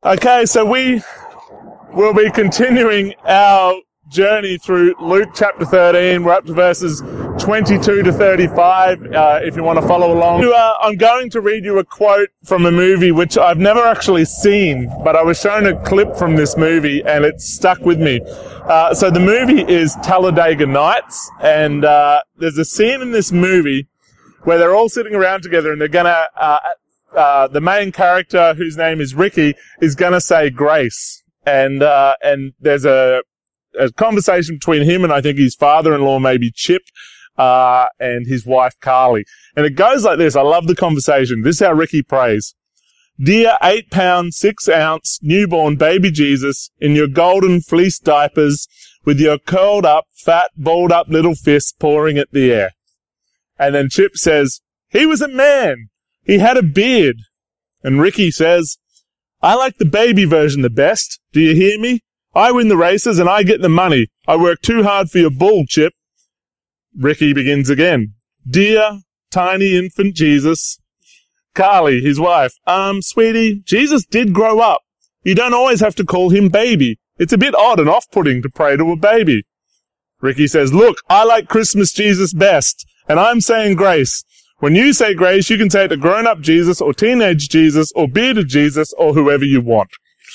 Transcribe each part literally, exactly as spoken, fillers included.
Okay, so we will be continuing our journey through Luke chapter thirteen. We're up to verses twenty-two to thirty-five, uh, if you want to follow along. Uh, I'm going to read you a quote from a movie which I've never actually seen, but I was shown a clip from this movie and it stuck with me. Uh, so the movie is Talladega Nights, and uh, there's a scene in this movie where they're all sitting around together and they're gonna, uh, uh, the main character, whose name is Ricky, is gonna say grace. And, uh, and there's a, a conversation between him and I think his father-in-law, maybe Chip, uh, and his wife Carly. And it goes like this. I love the conversation. This is how Ricky prays. Dear eight pound, six ounce newborn baby Jesus in your golden fleece diapers with your curled up, fat, balled up little fists pouring at the air. And then Chip says, he was a man. He had a beard. And Ricky says, I like the baby version the best. Do you hear me? I win the races and I get the money. I work too hard for your bull, Chip. Ricky begins again. Dear tiny infant Jesus. Carly, his wife. Um, sweetie, Jesus did grow up. You don't always have to call him baby. It's a bit odd and off-putting to pray to a baby. Ricky says, look, I like Christmas Jesus best, and I'm saying grace. When you say grace, you can say it to grown-up Jesus or teenage Jesus or bearded Jesus or whoever you want.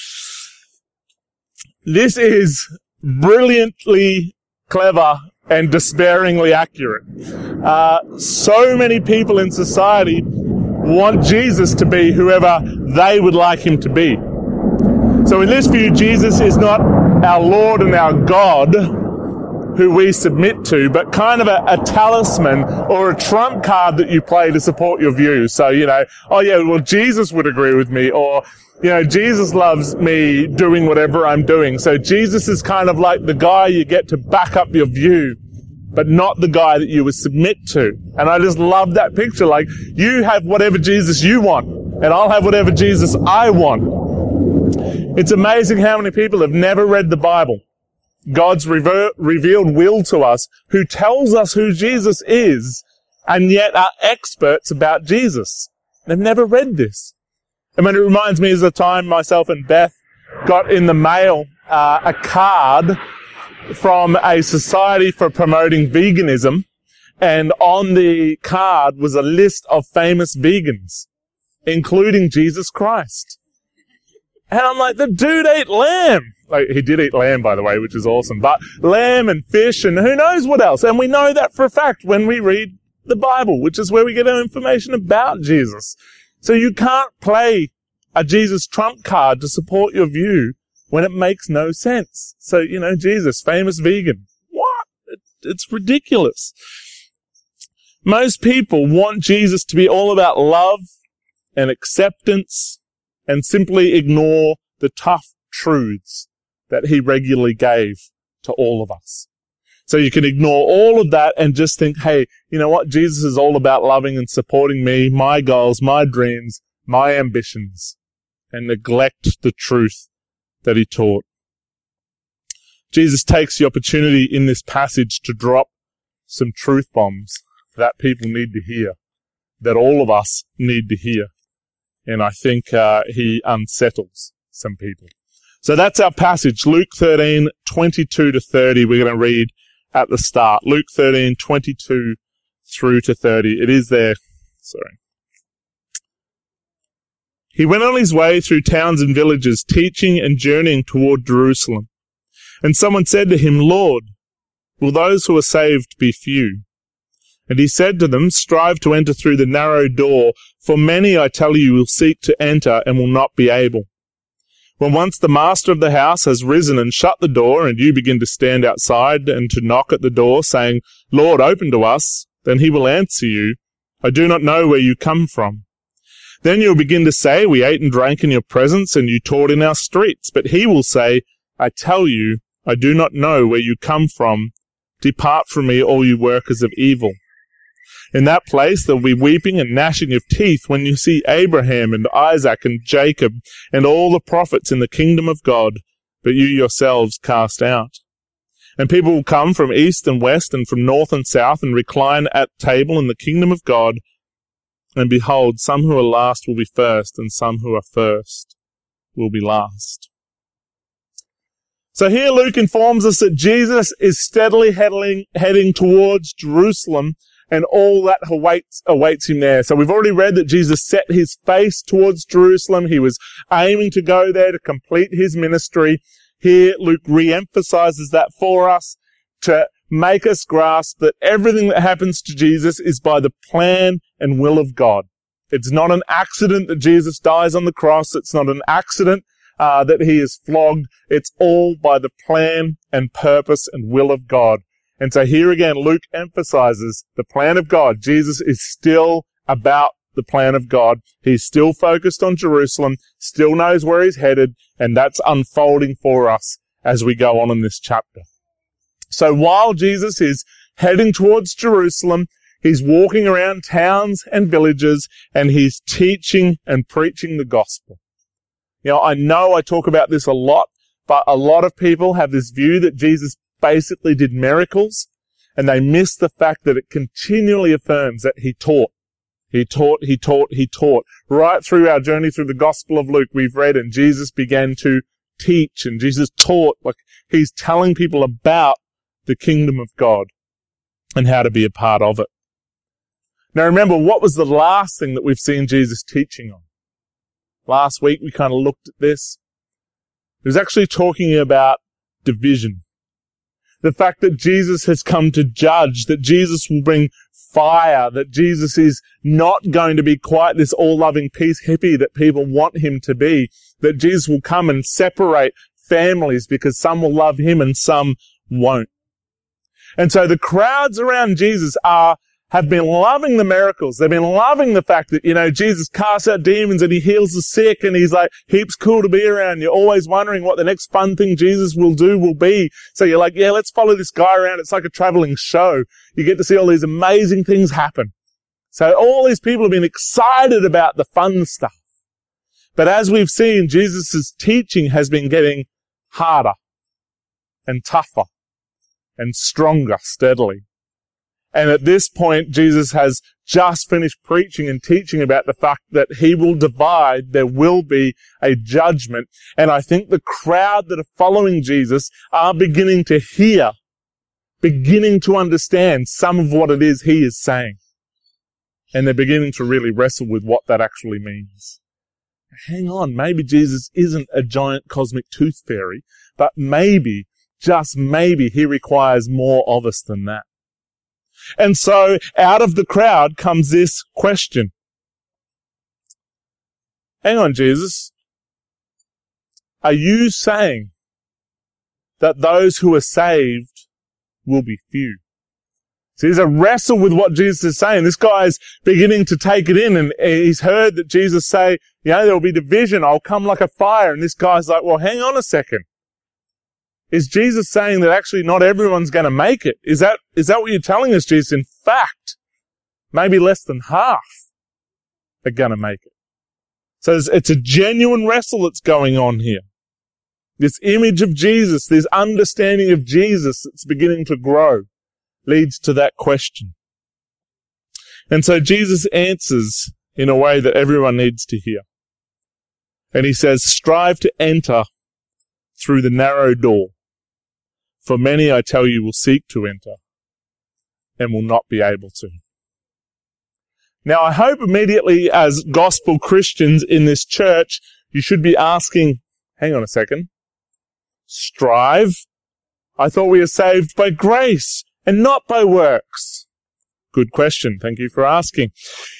This is brilliantly clever and despairingly accurate. Uh, so many people in society want Jesus to be whoever they would like him to be. So in this view, Jesus is not our Lord and our God who we submit to, but kind of a, a talisman or a trump card that you play to support your views. So, you know, oh yeah, well, Jesus would agree with me, or, you know, Jesus loves me doing whatever I'm doing. So Jesus is kind of like the guy you get to back up your view, but not the guy that you would submit to. And I just love that picture. Like, you have whatever Jesus you want, and I'll have whatever Jesus I want. It's amazing how many people have never read the Bible. God's rever- revealed will to us, who tells us who Jesus is, and yet are experts about Jesus. They've never read this. I mean, it reminds me of the time myself and Beth got in the mail uh, a card from a society for promoting veganism, and on the card was a list of famous vegans, including Jesus Christ. And I'm like, the dude ate lamb. Like, he did eat lamb, by the way, which is awesome. But lamb and fish and who knows what else. And we know that for a fact when we read the Bible, which is where we get our information about Jesus. So you can't play a Jesus trump card to support your view when it makes no sense. So, you know, Jesus, famous vegan. What? It, it's ridiculous. Most people want Jesus to be all about love and acceptance and simply ignore the tough truths that he regularly gave to all of us. So you can ignore all of that and just think, hey, you know what? Jesus is all about loving and supporting me, my goals, my dreams, my ambitions, and neglect the truth that he taught. Jesus takes the opportunity in this passage to drop some truth bombs that people need to hear, that all of us need to hear. And I think uh, he unsettles some people. So that's our passage, Luke thirteen, twenty-two to thirty. We're going to read at the start. Luke thirteen, twenty-two through to thirty. It is there. Sorry. He went on his way through towns and villages, teaching and journeying toward Jerusalem. And someone said to him, Lord, will those who are saved be few? And he said to them, strive to enter through the narrow door, for many, I tell you, will seek to enter and will not be able. When once the master of the house has risen and shut the door, and you begin to stand outside and to knock at the door, saying, Lord, open to us, then he will answer you, I do not know where you come from. Then you'll begin to say, we ate and drank in your presence, and you taught in our streets. But he will say, I tell you, I do not know where you come from. Depart from me, all you workers of evil. In that place there will be weeping and gnashing of teeth when you see Abraham and Isaac and Jacob and all the prophets in the kingdom of God, but you yourselves cast out. And people will come from east and west and from north and south and recline at table in the kingdom of God. And behold, some who are last will be first, and some who are first will be last. So here Luke informs us that Jesus is steadily heading, heading towards Jerusalem and all that awaits, awaits him there. So we've already read that Jesus set his face towards Jerusalem. He was aiming to go there to complete his ministry. Here Luke re-emphasizes that for us to make us grasp that everything that happens to Jesus is by the plan and will of God. It's not an accident that Jesus dies on the cross. It's not an accident uh, that he is flogged. It's all by the plan and purpose and will of God. And so here again, Luke emphasizes the plan of God. Jesus is still about the plan of God. He's still focused on Jerusalem, still knows where he's headed, and that's unfolding for us as we go on in this chapter. So while Jesus is heading towards Jerusalem, he's walking around towns and villages, and he's teaching and preaching the gospel. You know, I know I talk about this a lot, but a lot of people have this view that Jesus basically did miracles, and they miss the fact that it continually affirms that he taught. He taught, he taught, he taught. Right through our journey through the Gospel of Luke, we've read, and Jesus began to teach, and Jesus taught, like he's telling people about the kingdom of God and how to be a part of it. Now remember, what was the last thing that we've seen Jesus teaching on? Last week we kind of looked at this. He was actually talking about division. The fact that Jesus has come to judge, that Jesus will bring fire, that Jesus is not going to be quite this all-loving peace hippie that people want him to be, that Jesus will come and separate families because some will love him and some won't. And so the crowds around Jesus are have been loving the miracles. They've been loving the fact that, you know, Jesus casts out demons and he heals the sick and he's like heaps cool to be around. You're always wondering what the next fun thing Jesus will do will be. So you're like, yeah, let's follow this guy around. It's like a traveling show. You get to see all these amazing things happen. So all these people have been excited about the fun stuff. But as we've seen, Jesus' teaching has been getting harder and tougher and stronger steadily. And at this point, Jesus has just finished preaching and teaching about the fact that he will divide, there will be a judgment. And I think the crowd that are following Jesus are beginning to hear, beginning to understand some of what it is he is saying. And they're beginning to really wrestle with what that actually means. Hang on, maybe Jesus isn't a giant cosmic tooth fairy, but maybe, just maybe, he requires more of us than that. And so out of the crowd comes this question. Hang on, Jesus. Are you saying that those who are saved will be few? So there's a wrestle with what Jesus is saying. This guy's beginning to take it in, and he's heard that Jesus say, you know, there'll be division. I'll come like a fire. And this guy's like, well, hang on a second. Is Jesus saying that actually not everyone's going to make it? Is that, is that what you're telling us, Jesus? In fact, maybe less than half are going to make it. So it's, it's a genuine wrestle that's going on here. This image of Jesus, this understanding of Jesus that's beginning to grow leads to that question. And so Jesus answers in a way that everyone needs to hear. And he says, strive to enter through the narrow door. For many, I tell you, will seek to enter and will not be able to. Now, I hope immediately as gospel Christians in this church, you should be asking, hang on a second, strive? I thought we are saved by grace and not by works. Good question. Thank you for asking.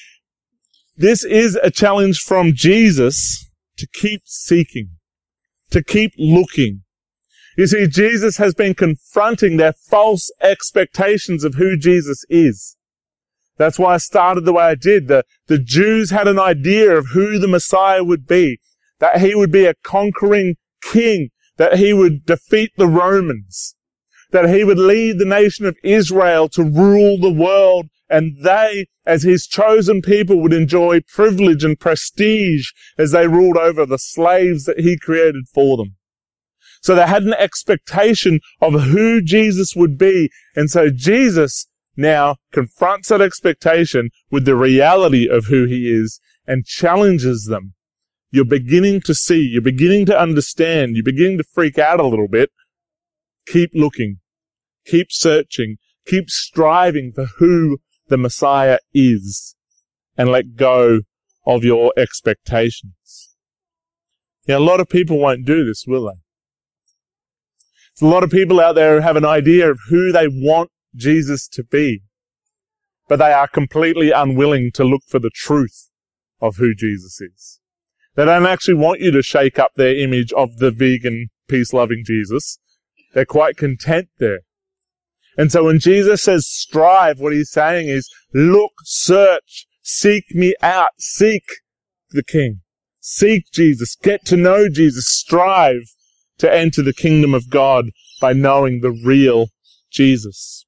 This is a challenge from Jesus to keep seeking, to keep looking. You see, Jesus has been confronting their false expectations of who Jesus is. That's why I started the way I did. The, the Jews had an idea of who the Messiah would be, that he would be a conquering king, that he would defeat the Romans, that he would lead the nation of Israel to rule the world, and they, as his chosen people, would enjoy privilege and prestige as they ruled over the slaves that he created for them. So they had an expectation of who Jesus would be. And so Jesus now confronts that expectation with the reality of who he is and challenges them you're beginning to see, you're beginning to understand, you're beginning to freak out a little bit, keep looking, keep searching, keep striving for who the Messiah is, and let go of your expectations. Yeah, a lot of people won't do this, will they? There's a lot of people out there who have an idea of who they want Jesus to be, but they are completely unwilling to look for the truth of who Jesus is. They don't actually want you to shake up their image of the vegan, peace-loving Jesus. They're quite content there. And so when Jesus says strive, what he's saying is look, search, seek me out, seek the King. Seek Jesus, get to know Jesus, strive to enter the kingdom of God by knowing the real Jesus.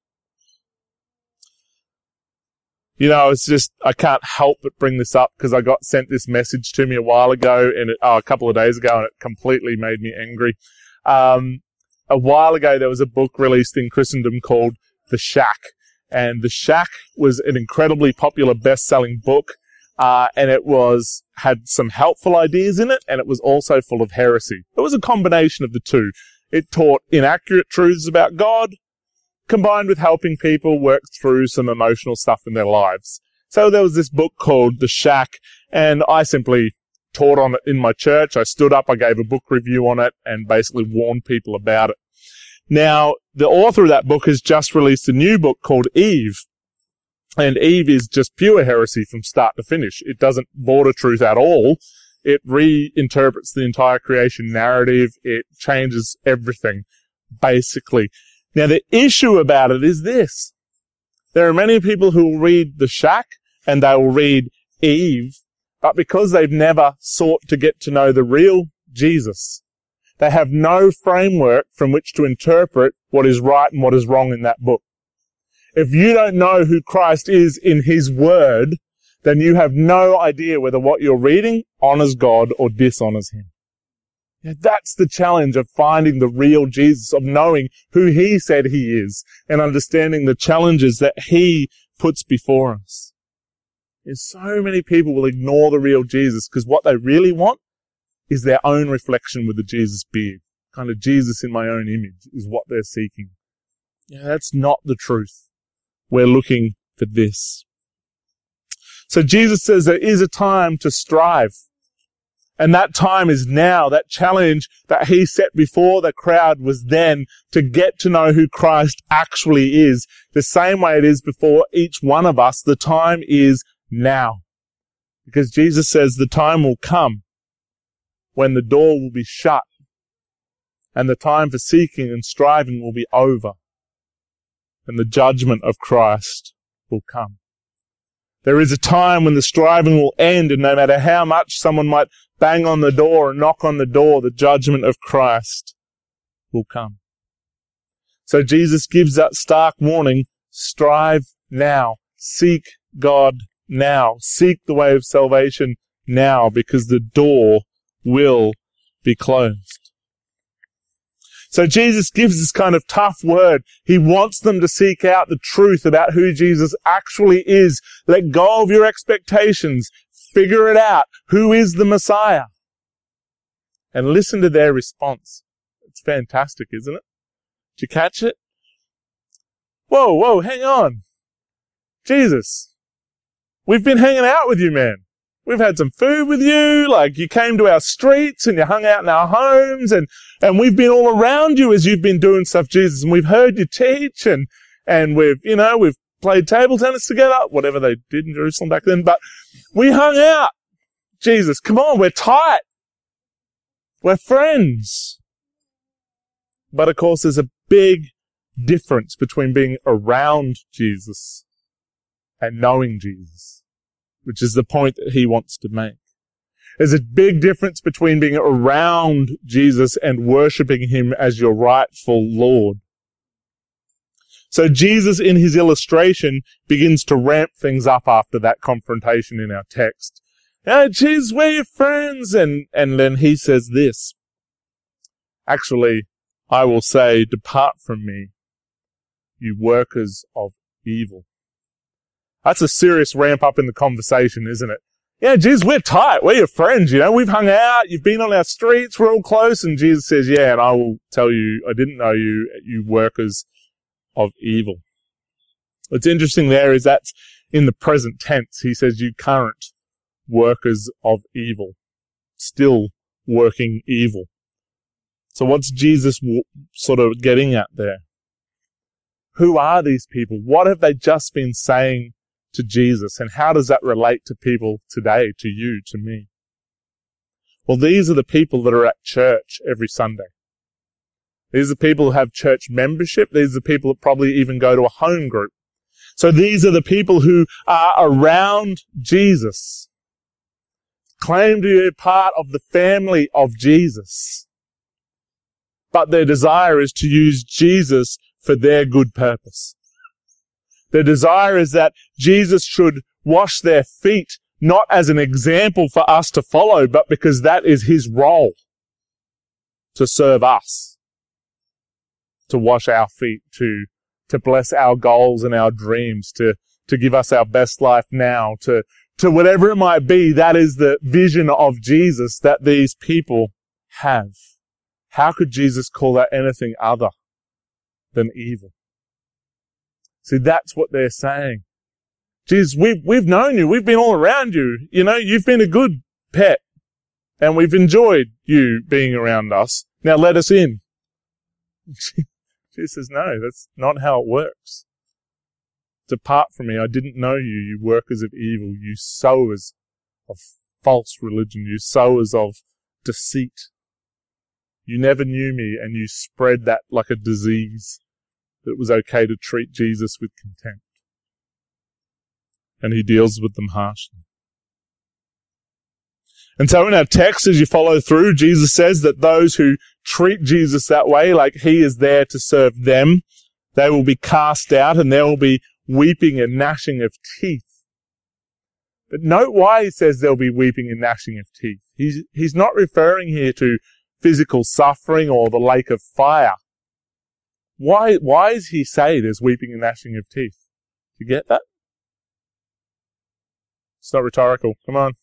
You know, it's just, I can't help but bring this up because I got sent this message to me a while ago, and it, oh, a couple of days ago, and it completely made me angry. Um, a while ago, there was a book released in Christendom called The Shack, and The Shack was an incredibly popular best-selling book, uh, and it was, had some helpful ideas in it, and it was also full of heresy. It was a combination of the two. It taught inaccurate truths about God, combined with helping people work through some emotional stuff in their lives. So there was this book called The Shack, and I simply taught on it in my church. I stood up, I gave a book review on it, and basically warned people about it. Now, the author of that book has just released a new book called Eve, and Eve is just pure heresy from start to finish. It doesn't border truth at all. It reinterprets the entire creation narrative. It changes everything, basically. Now, the issue about it is this. There are many people who will read The Shack and they will read Eve, but because they've never sought to get to know the real Jesus, they have no framework from which to interpret what is right and what is wrong in that book. If you don't know who Christ is in his word, then you have no idea whether what you're reading honors God or dishonors him. Yeah, that's the challenge of finding the real Jesus, of knowing who he said he is, and understanding the challenges that he puts before us. And so many people will ignore the real Jesus because what they really want is their own reflection with the Jesus beard. Kind of Jesus in my own image is what they're seeking. Yeah, that's not the truth. We're looking for this. So Jesus says there is a time to strive. And that time is now. That challenge that he set before the crowd was then to get to know who Christ actually is. The same way it is before each one of us. The time is now. Because Jesus says the time will come when the door will be shut and the time for seeking and striving will be over and the judgment of Christ will come. There is a time when the striving will end, and no matter how much someone might bang on the door and knock on the door, the judgment of Christ will come. So Jesus gives that stark warning, strive now, seek God now, seek the way of salvation now, because the door will be closed. So Jesus gives this kind of tough word. He wants them to seek out the truth about who Jesus actually is. Let go of your expectations. Figure it out. Who is the Messiah? And listen to their response. It's fantastic, isn't it? Did you catch it? Whoa, whoa, hang on. Jesus, we've been hanging out with you, man. We've had some food with you, like you came to our streets and you hung out in our homes, and, and we've been all around you as you've been doing stuff, Jesus, and we've heard you teach, and, and we've, you know, we've played table tennis together, whatever they did in Jerusalem back then, but we hung out. Jesus, come on, we're tight. We're friends. But of course, there's a big difference between being around Jesus and knowing Jesus, which is the point that he wants to make. There's a big difference between being around Jesus and worshiping him as your rightful Lord. So Jesus, in his illustration, begins to ramp things up after that confrontation in our text. Hey, Jesus, we're your friends. And, and then he says this. Actually, I will say, depart from me, you workers of evil. That's a serious ramp up in the conversation, isn't it? yeah, Jesus, we're tight. We're your friends, you know. We've hung out. You've been on our streets. We're all close. And Jesus says, yeah, and I will tell you, I didn't know you, you workers of evil. What's interesting there is that's in the present tense. He says, you current workers of evil, still working evil. So what's Jesus w- sort of getting at there? Who are these people? What have they just been saying to Jesus? And how does that relate to people today, to you, to me? Well, these are the people that are at church every Sunday. These are the people who have church membership. These are the people that probably even go to a home group. So these are the people who are around Jesus, claim to be a part of the family of Jesus. But their desire is to use Jesus for their good purpose. Their desire is that Jesus should wash their feet, not as an example for us to follow, but because that is his role, to serve us, to wash our feet, to, to bless our goals and our dreams, to, to give us our best life now, to, to whatever it might be. That is the vision of Jesus that these people have. How could Jesus call that anything other than evil? See, that's what they're saying. Jesus, we've, we've known you. We've been all around you. You know, you've been a good pet and we've enjoyed you being around us. Now let us in. Jesus says, no, that's not how it works. Depart from me. I didn't know you, you workers of evil, you sowers of false religion, you sowers of deceit. You never knew me and you spread that like a disease, that it was okay to treat Jesus with contempt. And he deals with them harshly. And so in our text, as you follow through, Jesus says that those who treat Jesus that way, like he is there to serve them, they will be cast out and there will be weeping and gnashing of teeth. But note why he says there'll be weeping and gnashing of teeth. He's, he's not referring here to physical suffering or the lake of fire. Why, why does he say there's weeping and gnashing of teeth? Do you get that? It's not rhetorical. Come on.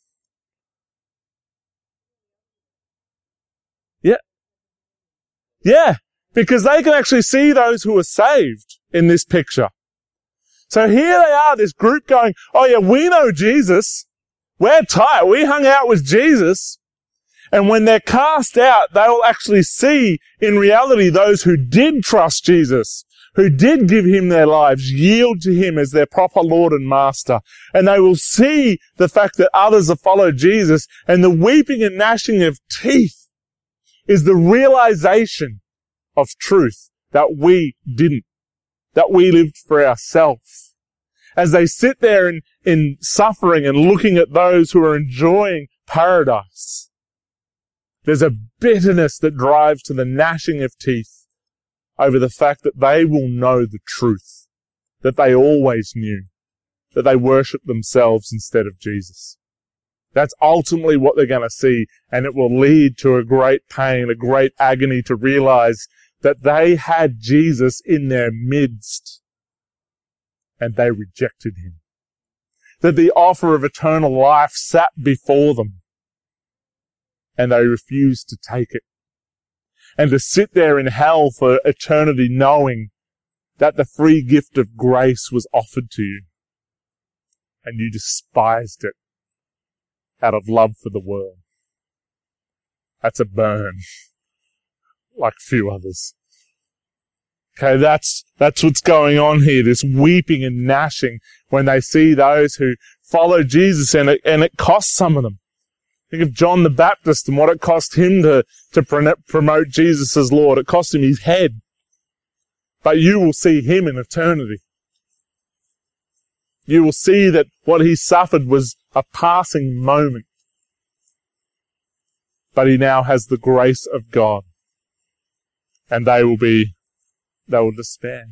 Yeah. Yeah. Because they can actually see those who are saved in this picture. So here they are, this group going, oh yeah, we know Jesus. We're tight. We hung out with Jesus. And when they're cast out, they'll actually see in reality those who did trust Jesus, who did give him their lives, yield to him as their proper Lord and Master. And they will see the fact that others have followed Jesus. And the weeping and gnashing of teeth is the realization of truth that we didn't, that we lived for ourselves. As they sit there in, in suffering and looking at those who are enjoying paradise, there's a bitterness that drives to the gnashing of teeth over the fact that they will know the truth, that they always knew, that they worship themselves instead of Jesus. That's ultimately what they're going to see, and it will lead to a great pain, a great agony to realize that they had Jesus in their midst and they rejected him. That the offer of eternal life sat before them and they refused to take it. And to sit there in hell for eternity knowing that the free gift of grace was offered to you and you despised it out of love for the world. That's a burn, like few others. Okay, that's, that's what's going on here, this weeping and gnashing when they see those who follow Jesus, and it, and it costs some of them. Think of John the Baptist and what it cost him to, to promote Jesus as Lord. It cost him his head. But you will see him in eternity. You will see that what he suffered was a passing moment. But he now has the grace of God. And they will be, they will despair.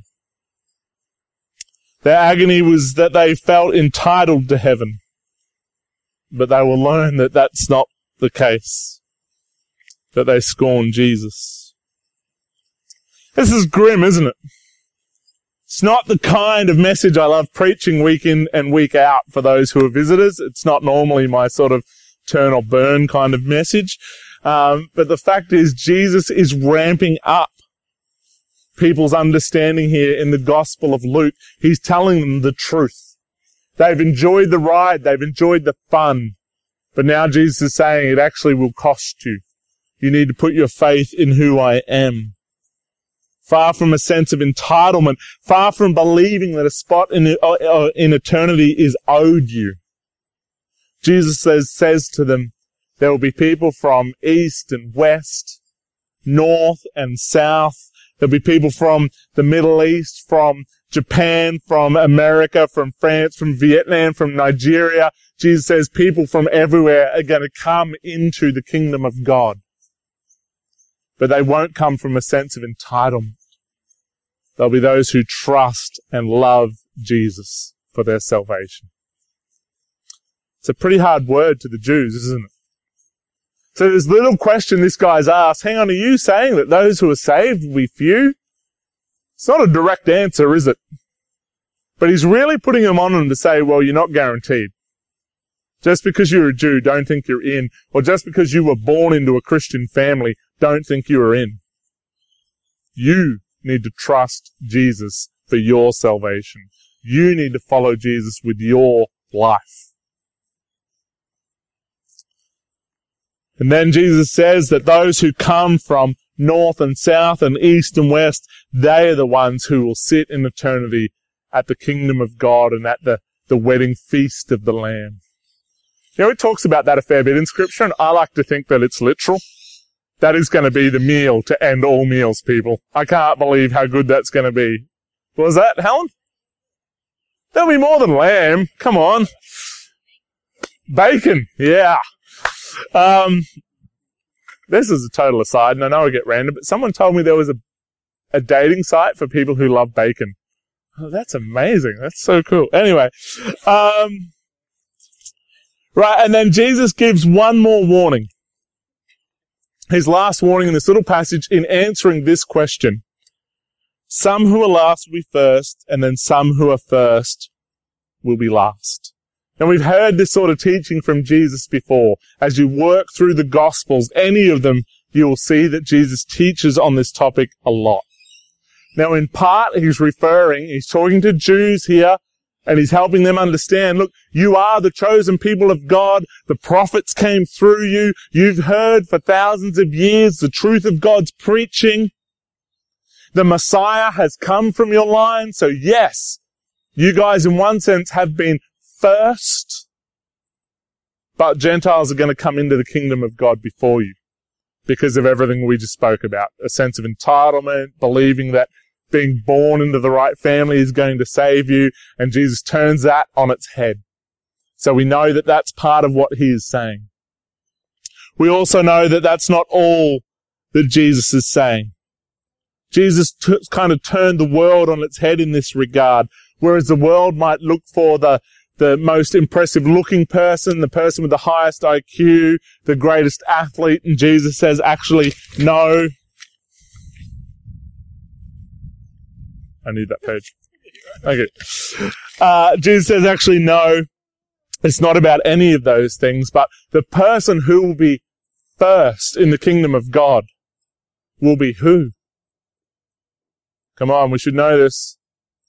Their agony was that they felt entitled to heaven. But they will learn that that's not the case. That they scorn Jesus. This is grim, isn't it? It's not the kind of message I love preaching week in and week out for those who are visitors. It's not normally my sort of turn or burn kind of message. Um, but the fact is, Jesus is ramping up people's understanding here in the Gospel of Luke. He's telling them the truth. They've enjoyed the ride. They've enjoyed the fun. But now Jesus is saying it actually will cost you. You need to put your faith in who I am. Far from a sense of entitlement, far from believing that a spot in, in eternity is owed you. Jesus says, says to them, there will be people from east and west, north and south. There'll be people from the Middle East, from Japan, from America, from France, from Vietnam, from Nigeria. Jesus says people from everywhere are going to come into the kingdom of God. But they won't come from a sense of entitlement. There'll be those who trust and love Jesus for their salvation. It's a pretty hard word to the Jews, isn't it? So this little question this guy's asked, hang on, are you saying that those who are saved will be few? It's not a direct answer, is it? But he's really putting them on them to say, well, you're not guaranteed. Just because you're a Jew, don't think you're in. Or just because you were born into a Christian family, don't think you are in. You need to trust Jesus for your salvation. You need to follow Jesus with your life. And then Jesus says that those who come from north and south and east and west, they are the ones who will sit in eternity at the kingdom of God and at the, the wedding feast of the Lamb. You know, it talks about that a fair bit in Scripture, and I like to think that it's literal. That is going to be the meal to end all meals, people. I can't believe how good that's going to be. What was that, Helen? There'll be more than lamb. Come on. Bacon. Yeah. Um, this is a total aside, and I know I get random, but someone told me there was a, a dating site for people who love bacon. Oh, that's amazing. That's so cool. Anyway, um, right, and then Jesus gives one more warning. His last warning in this little passage in answering this question. Some who are last will be first, and then some who are first will be last. And we've heard this sort of teaching from Jesus before. As you work through the Gospels, any of them, you will see that Jesus teaches on this topic a lot. Now, in part, he's referring, he's talking to Jews here, and he's helping them understand, look, you are the chosen people of God. The prophets came through you. You've heard for thousands of years the truth of God's preaching. The Messiah has come from your line. So yes, you guys in one sense have been first, but Gentiles are going to come into the kingdom of God before you because of everything we just spoke about. A sense of entitlement, believing that being born into the right family is going to save you, and Jesus turns that on its head. So we know that that's part of what he is saying. We also know that that's not all that Jesus is saying. Jesus t- kind of turned the world on its head in this regard, whereas the world might look for the the most impressive looking person, the person with the highest I Q, the greatest athlete, and Jesus says, actually, no. I need that page. Okay. Uh, Jesus says, actually, no. It's not about any of those things, but the person who will be first in the kingdom of God will be who? Come on, we should know this.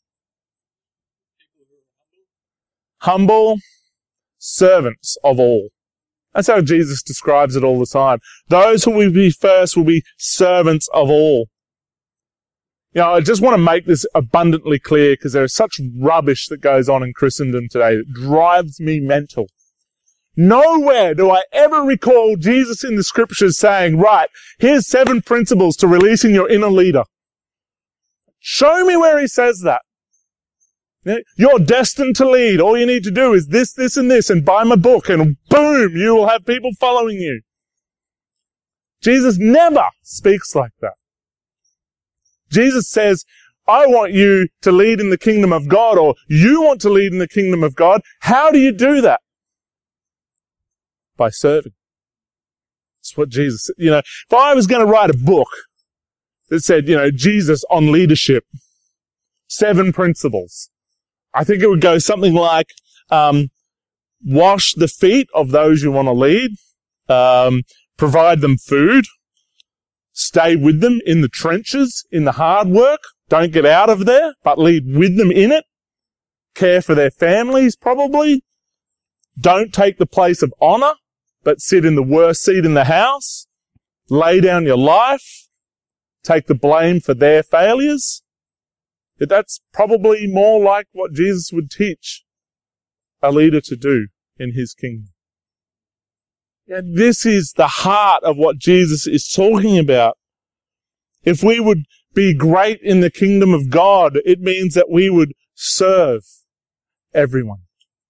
Humble servants of all. That's how Jesus describes it all the time. Those who will be first will be servants of all. You know, I just want to make this abundantly clear because there is such rubbish that goes on in Christendom today that drives me mental. Nowhere do I ever recall Jesus in the scriptures saying, right, here's seven principles to releasing your inner leader. Show me where he says that. You're destined to lead. All you need to do is this, this, and this, and buy my book, and boom, you will have people following you. Jesus never speaks like that. Jesus says, I want you to lead in the kingdom of God, or you want to lead in the kingdom of God. How do you do that? By serving. That's what Jesus said. You know, if I was going to write a book that said, you know, Jesus on leadership, seven principles. I think it would go something like, um, wash the feet of those you want to lead, um, provide them food, stay with them in the trenches, in the hard work, don't get out of there, but lead with them in it, care for their families probably, don't take the place of honor, but sit in the worst seat in the house, lay down your life, take the blame for their failures. That's probably more like what Jesus would teach a leader to do in his kingdom. And this is the heart of what Jesus is talking about. If we would be great in the kingdom of God, it means that we would serve everyone.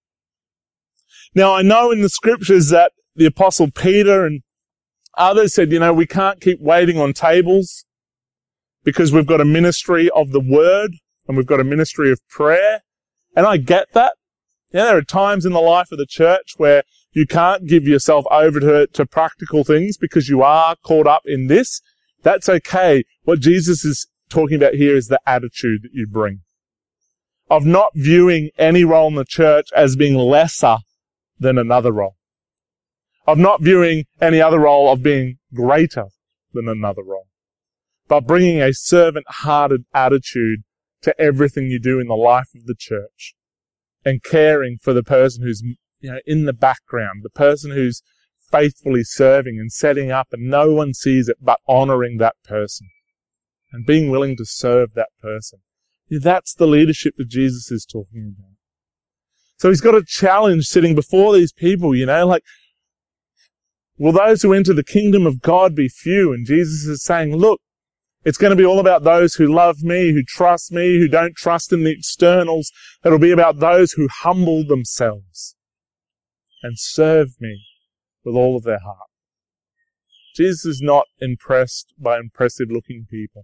Now, I know in the scriptures that the Apostle Peter and others said, you know, we can't keep waiting on tables because we've got a ministry of the word and we've got a ministry of prayer. And I get that. Yeah, there are times in the life of the church where you can't give yourself over to, to practical things because you are caught up in this. That's okay. What Jesus is talking about here is the attitude that you bring of not viewing any role in the church as being lesser than another role, of not viewing any other role of being greater than another role, but bringing a servant-hearted attitude to everything you do in the life of the church and caring for the person who's, you know, in the background, the person who's faithfully serving and setting up and no one sees it but honoring that person and being willing to serve that person. Yeah, that's the leadership that Jesus is talking about. So he's got a challenge sitting before these people, you know, like, will those who enter the kingdom of God be few? And Jesus is saying, look, it's going to be all about those who love me, who trust me, who don't trust in the externals. It'll be about those who humble themselves and serve me with all of their heart. Jesus is not impressed by impressive-looking people.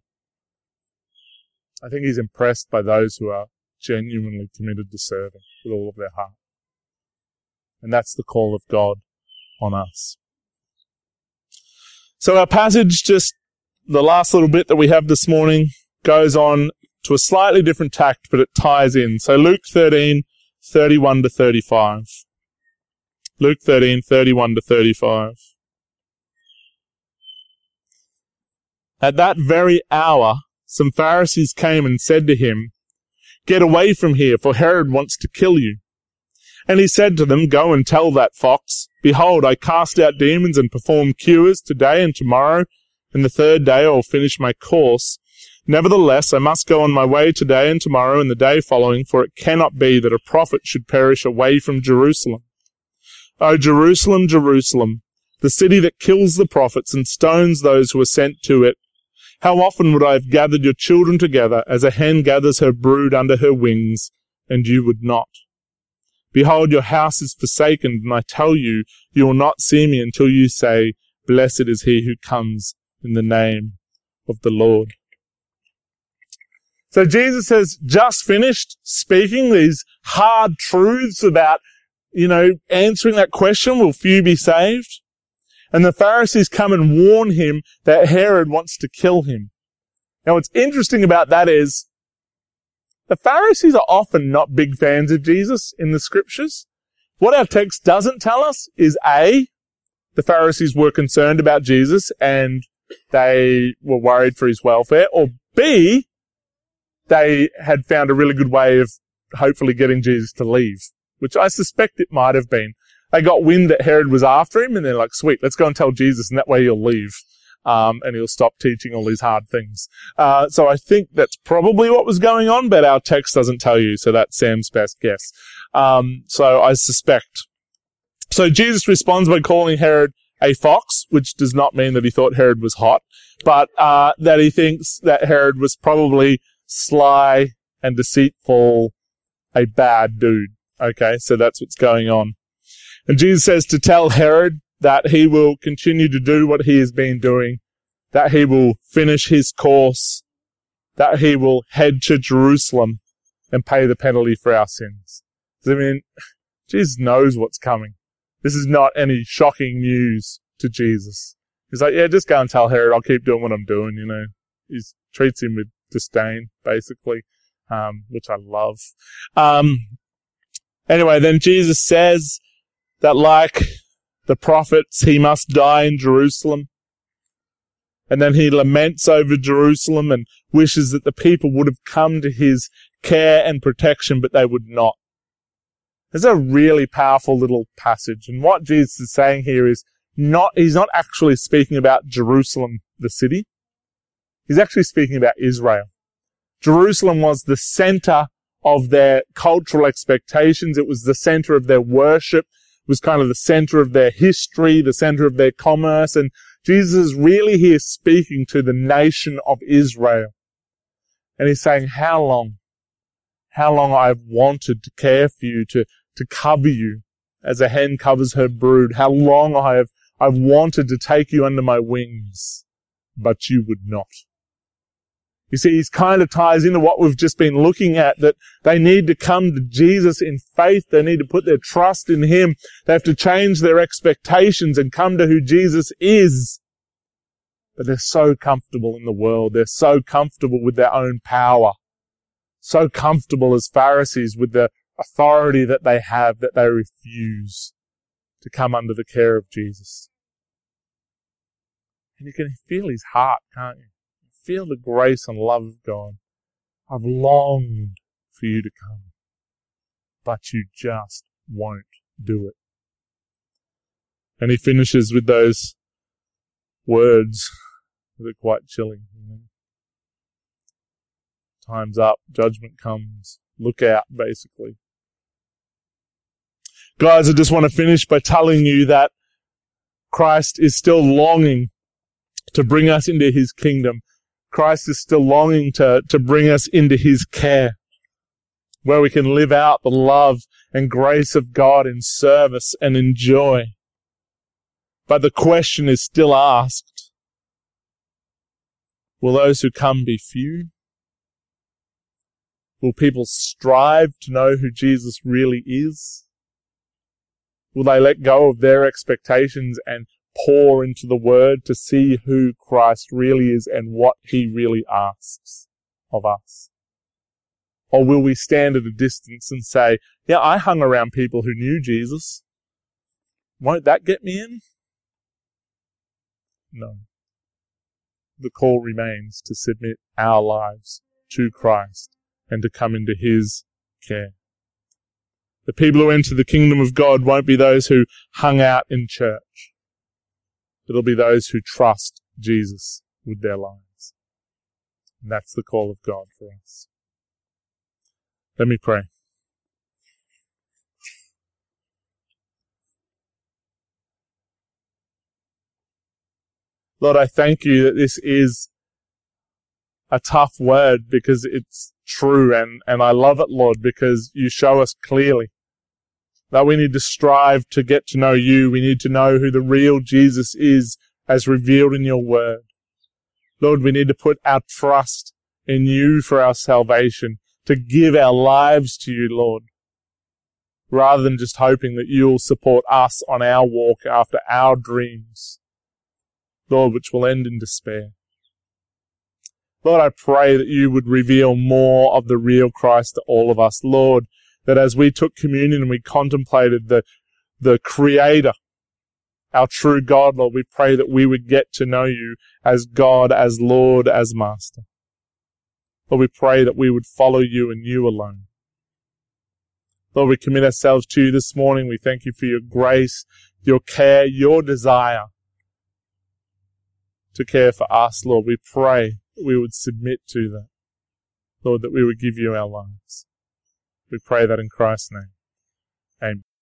I think he's impressed by those who are genuinely committed to serving with all of their heart. And that's the call of God on us. So our passage, just the last little bit that we have this morning, goes on to a slightly different tact, but it ties in. So Luke thirteen, thirty-one to thirty-five. Luke thirteen, thirty-one to thirty-five. At that very hour, some Pharisees came and said to him, "Get away from here, for Herod wants to kill you." And he said to them, "Go and tell that fox, behold, I cast out demons and perform cures today and tomorrow, and the third day I will finish my course. Nevertheless, I must go on my way today and tomorrow and the day following, for it cannot be that a prophet should perish away from Jerusalem. O Jerusalem, Jerusalem, the city that kills the prophets and stones those who are sent to it. How often would I have gathered your children together as a hen gathers her brood under her wings, and you would not? Behold, your house is forsaken, and I tell you, you will not see me until you say, Blessed is he who comes in the name of the Lord." So Jesus has just finished speaking these hard truths about, you know, answering that question, will few be saved? And the Pharisees come and warn him that Herod wants to kill him. Now, what's interesting about that is the Pharisees are often not big fans of Jesus in the scriptures. What our text doesn't tell us is A, the Pharisees were concerned about Jesus and they were worried for his welfare, or B, they had found a really good way of hopefully getting Jesus to leave, which I suspect it might have been. They got wind that Herod was after him and they're like, sweet, let's go and tell Jesus and that way he'll leave. Um, and he'll stop teaching all these hard things. Uh, so I think that's probably what was going on, but our text doesn't tell you, so that's Sam's best guess. Um, so I suspect. So Jesus responds by calling Herod a fox, which does not mean that he thought Herod was hot, but uh, that he thinks that Herod was probably sly and deceitful, a bad dude. Okay, so that's what's going on. And Jesus says to tell Herod that he will continue to do what he has been doing, that he will finish his course, that he will head to Jerusalem and pay the penalty for our sins. I mean, Jesus knows what's coming. This is not any shocking news to Jesus. He's like, yeah, just go and tell Herod, I'll keep doing what I'm doing, you know. He treats him with disdain, basically. um, which I love. Um, anyway, then Jesus says that like the prophets, he must die in Jerusalem. And then he laments over Jerusalem and wishes that the people would have come to his care and protection, but they would not. It's a really powerful little passage. And what Jesus is saying here is not, he's not actually speaking about Jerusalem, the city. He's actually speaking about Israel. Jerusalem was the center of their cultural expectations. It was the center of their worship. It was kind of the center of their history, the center of their commerce. And Jesus is really here speaking to the nation of Israel. And he's saying, how long? How long I've wanted to care for you, to, to cover you as a hen covers her brood. How long I have, I've wanted to take you under my wings, but you would not. You see, he kind of ties into what we've just been looking at, that they need to come to Jesus in faith. They need to put their trust in him. They have to change their expectations and come to who Jesus is. But they're so comfortable in the world. They're so comfortable with their own power. So comfortable as Pharisees with the authority that they have, that they refuse to come under the care of Jesus. And you can feel his heart, can't you? Feel the grace and love of God. I've longed for you to come, but you just won't do it. And he finishes with those words that are quite chilling. You know? Time's up, judgment comes, look out, basically. Guys, I just want to finish by telling you that Christ is still longing to bring us into his kingdom. Christ is still longing to, to bring us into his care, where we can live out the love and grace of God in service and in joy. But the question is still asked, will those who come be few? Will people strive to know who Jesus really is? Will they let go of their expectations and pour into the Word to see who Christ really is and what he really asks of us? Or will we stand at a distance and say, yeah, I hung around people who knew Jesus. Won't that get me in? No. The call remains to submit our lives to Christ and to come into his care. The people who enter the kingdom of God won't be those who hung out in church. It'll be those who trust Jesus with their lives. And that's the call of God for us. Let me pray. Lord, I thank you that this is a tough word because it's true, and, and I love it, Lord, because you show us clearly that we need to strive to get to know you. We need to know who the real Jesus is as revealed in your word. Lord, we need to put our trust in you for our salvation, to give our lives to you, Lord, rather than just hoping that you'll support us on our walk after our dreams, Lord, which will end in despair. Lord, I pray that you would reveal more of the real Christ to all of us, Lord, that as we took communion and we contemplated the, the Creator, our true God, Lord, we pray that we would get to know you as God, as Lord, as Master. Lord, we pray that we would follow you and you alone. Lord, we commit ourselves to you this morning. We thank you for your grace, your care, your desire to care for us, Lord. We pray that we would submit to that. Lord, that we would give you our lives. We pray that in Christ's name. Amen.